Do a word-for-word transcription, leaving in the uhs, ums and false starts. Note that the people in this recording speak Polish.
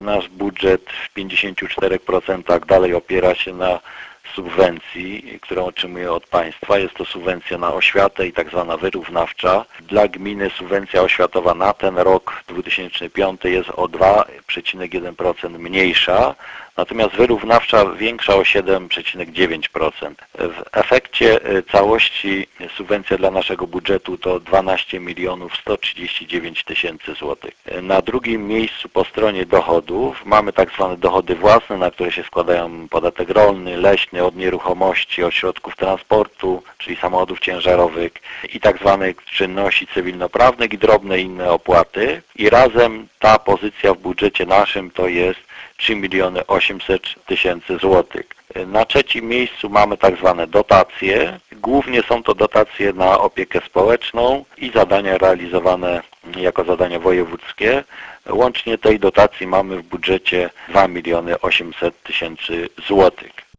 Nasz budżet w pięćdziesięciu czterech procentach dalej opiera się na subwencji, którą otrzymuje od państwa. Jest to subwencja na oświatę i tak zwana wyrównawcza. Dla gminy subwencja oświatowa na ten rok dwa tysiące piąty jest o dwa przecinek jeden procent mniejsza, natomiast wyrównawcza większa o siedem przecinek dziewięć procent. W efekcie całości subwencja dla naszego budżetu to dwanaście milionów sto trzydzieści dziewięć tysięcy złotych. Na drugim miejscu po stronie dochodów mamy tak zwane dochody własne, na które się składają podatek rolny, leśny, od nieruchomości, od środków transportu, czyli samochodów ciężarowych i tak zwanych czynności cywilnoprawnych i drobne inne opłaty. I razem ta pozycja w budżecie naszym to jest trzy miliony osiemset tysięcy złotych. Na trzecim miejscu mamy tak zwane dotacje. Głównie są to dotacje na opiekę społeczną i zadania realizowane jako zadania wojewódzkie. Łącznie tej dotacji mamy w budżecie dwa miliony osiemset tysięcy złotych.